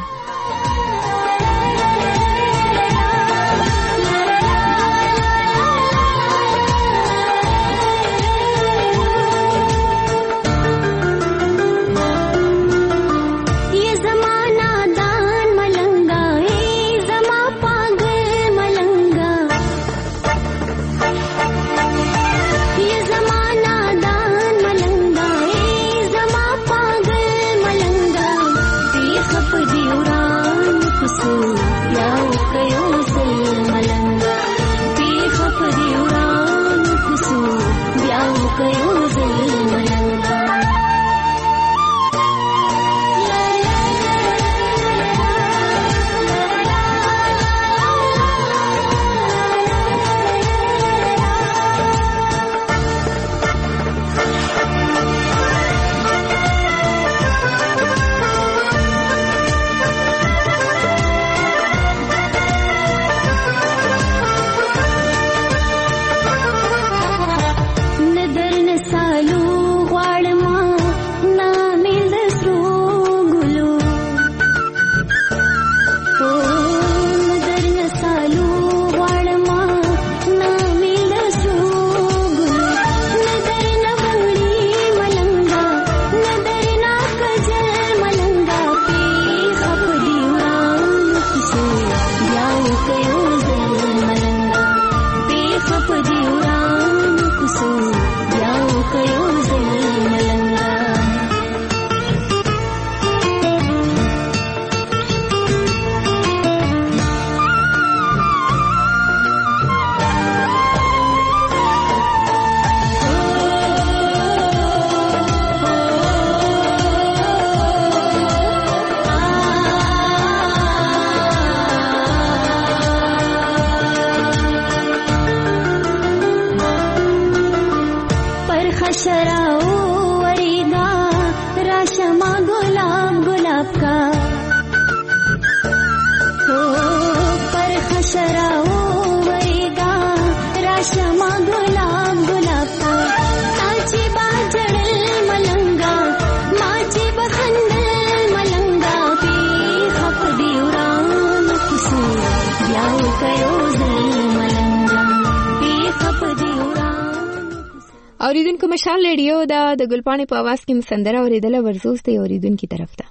اوریدونکو مشال ریډیو دا د ګلپاڼې په आवाज کې مسندره اوریدله ورزوس ته اوریدونکو طرف ته.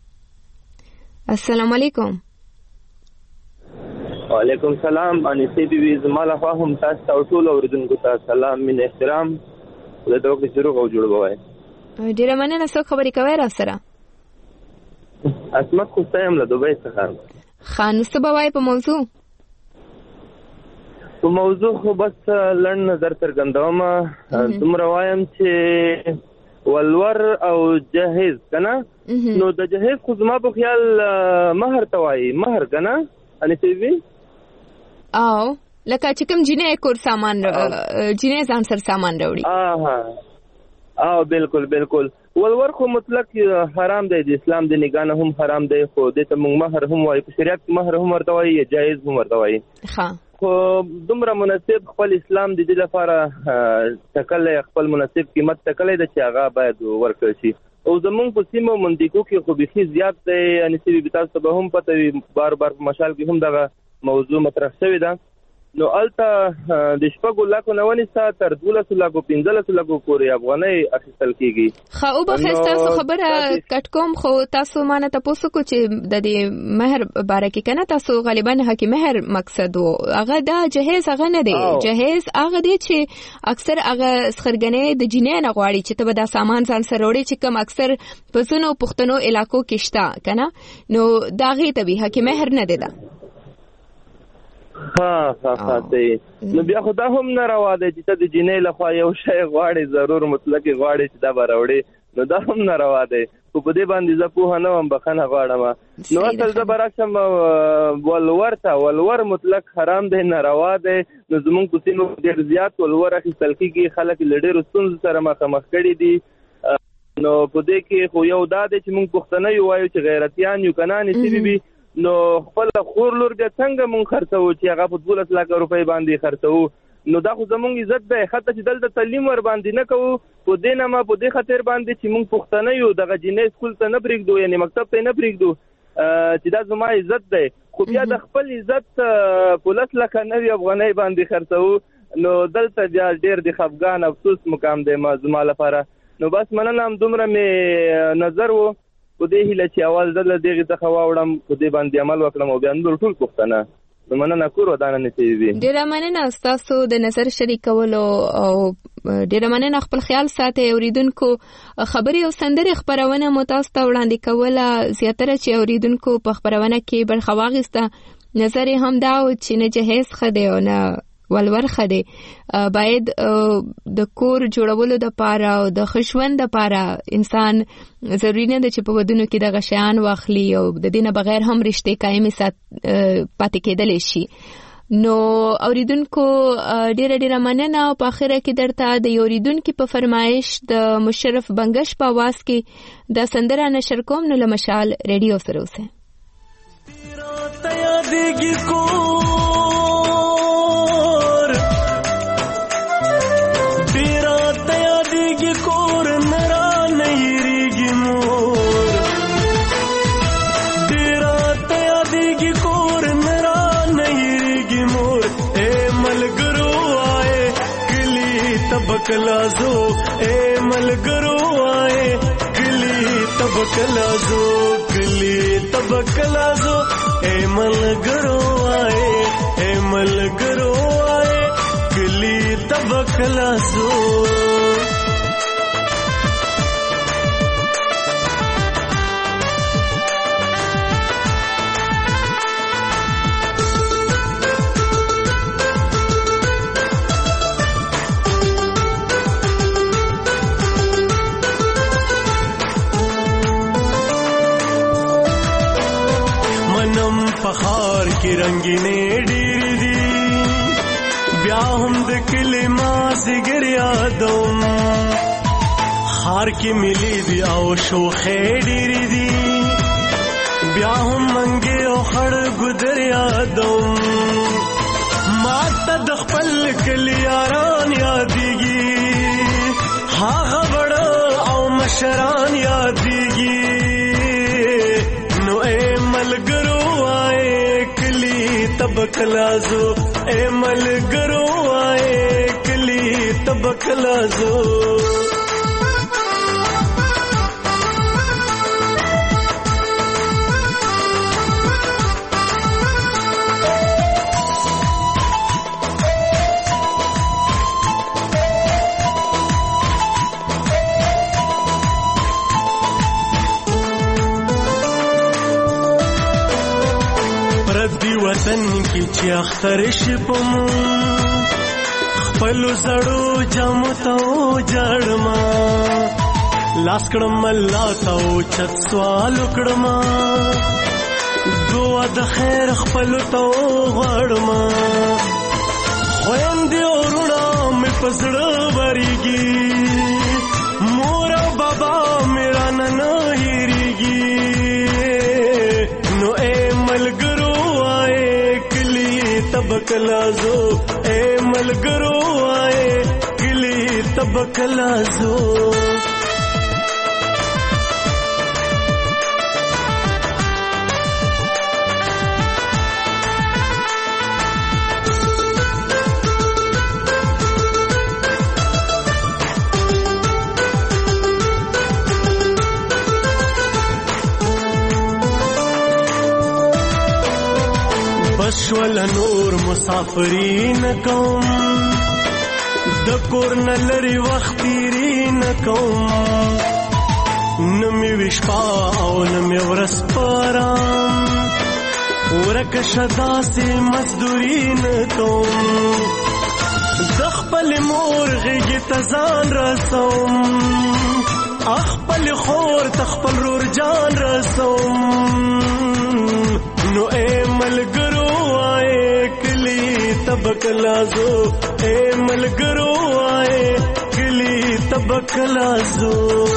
السلام علیکم. وعلیکم سلام. انیسه بیبي زما له خوا هم تاسو ته ټول اوریدونکو ته سلام من احترام. زه د وخت شروع او جوړ وای. ډیره مننه. څو خبرې کوي را سره؟ اسمت خو سم له دوبۍ څخه. خانو څه بوای په موضوع؟ په موضوع خو بس لړ نظر څرګندوم. دومره وایم چې ولور او جهیز کنه، نو د جهیز خو زما په خیال مہر ته وایي. مہر کنه انیسه بیبي؟ او لکه چې کوم جنې کور سامان جنې ځان سره سامان راوړي. اه اه بالکل بالکل. ولور خو مطلق حرام دی، د اسلام د نگاه نه هم حرام دی، خو د ته موږ مہر هم وایي. په شریعت کې مہر هم ورته وایي، جایز هم ورته وایي. ها خو دومره مناسب خپل اسلام د دې لپاره ټاکلی، خپل مناسب قیمت ټاکلی دی چې هغه باید ورکړل شي. او زمونږ په سیمو منډیکو کې خو بیخي زیات دی. انیسه بیبي تاسو ته به هم پته وي، بار بار په مشال کې هم دغه موضوع مطرح شوې ده نو الته د شپږو لکو نه ونیسه تر دولسو لکو پنځلسو لکو پورې افغانۍ اخیستل کیږي. خو وبخښه تاسو خبره کټ کوم خو تاسو مانه تاسو کو چې د دې مہر باره کې کنه تاسو غالبا حق مہر مقصد وو هغه دا جهیز هغه نه دی جهیز هغه دی چې اکثر هغه سخرګنې د جنې نه غواړي چې ته به دا سامان ځان سره وړي چې کم اکثر په زونو پښتنو علاقو کې شته کنه نو دا غي ته به حق مہر نه دی دا. ها ها ها ته نو بیا خدا هم نه روا دی چې ته د جنې لخوا یو شی غواړي ضرور مطلق غواړي چې دا براوړي نو دا هم نه روا دی خو په دې باندې زه پوه نه وم بخنه غواړم نو اصل زه براشم ولور ته ولور مطلق حرام دی نه روا دی نو زمونږ په سیمو ډېر زیات ولور اخیستل کېږي خلک له ډېرو ستونزو سره مخامخ کړي دي نو په دې کې خو یو دا دی چې موږ پښتانه یو وایو چې غیرتیان یو کنه نصیب وي نو خپل خور لور د څنګه مونږ خرڅو چې هغه په دولس لک روپۍ باندې خرڅو نو دا خو زمونږ عزت دی حتی چې دلته تعلیم ور باندې نه کوو په دې نه ما په دې خاطر باندې چې مونږ پښتانه یو دغه جنې سکول ته نه پرېږدو یعنی مکتب ته نه پرېږدو چې دا زما عزت دی خو بیا د خپل عزت په لس لکه نوي افغانۍ باندې خرڅو نو دلته بیا ډېر د خفګان افسوس مقام دی ما زما لپاره نو بس مننه همدومره مې نظر و په دې هیله چې اول دله دغې څخه واوړم په دې باندې عمل وکړم او بیا نور ټول پښتانه نو مننه کور ودانه نصیب وي. ډېره مننه ستاسو د نظر شریکولو او ډېره مننه خپل خیال ساتئ اوریدونکو خبرې او سندرې خپرونه مو تاسو ته وړاندې کوله زیاتره چې اوریدونکو په خپرونه کې برخه واخیسته نظر هم دا و چې نه جهیز ښه دی او نه ولور خدي باید د کور جوړولو د پاره او د خشوند د پاره انسان ضروري نه ده چې په ودونو کې د غشیان واخلي او د دینه بغیر هم رشتې قائمې سات پاتې کېدل شي نو اوریدونکو ډیره ډیره مننه او په اخره کې درته د اوریدونکو په فرمایش د مشرف بنگش په आवाज کې د سندره نشر کوم نو لمشال ریډیو سره اوسه कलाजो ए मलगरो आए गली तब कलाजो गली तब कलाजो ए मलगरो आए ए मलगरो आए गली तब कलाजो पखार की रंगीने डीर दी ब्याहम द किलिमा सिगर यादम हार की मिली दी आओ शोखे डीर दी ब्याहम मंगे ओ खड़ गुदर यादम माता दखपल कलियारान यादीगी हा बड़ा आओ मशरान यादीगी नो ए मलगरो तब कलाजो ए मलगरो आए कली तब कलाजो وطن کی چې اختر شپم خپل زړو جامو ته جړما لاس کړم الله ته چت سوال کړم دعا د خیر خپل ته غړما خويندې ورونه مې پسړه وريږي مور بابا میرا نن هېریږي نو اے ملګرو तब कलाजो ए मलगरो आए किली तब कलाजो شول نور مسافرین کوم د کور نه لري وخت تیرین کوم نمی وشپا او نمی ورس پارام ورک شدا سی مزدورین کوم دخپل مور غیگی تزان رسوم اخپل خور تخپل رور جان رسوم نو اے ملګرو آئے کلی تبک لازو اے ملګرو آئے کلی تبک لازو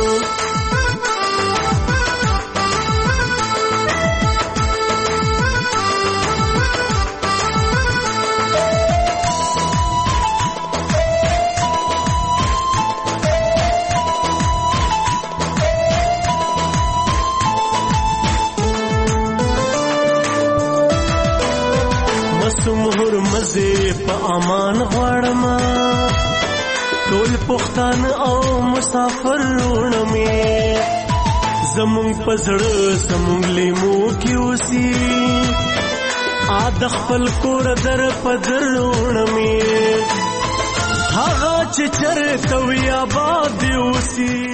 مهر مزه په امان غواړم ټول پښتون او مسافر ورونه مې زمونږ پزړه زمونږ لیمو کې اوسي ا د خپل کور در پدر ورونه مې هغه چې چرته وي آباد اوسي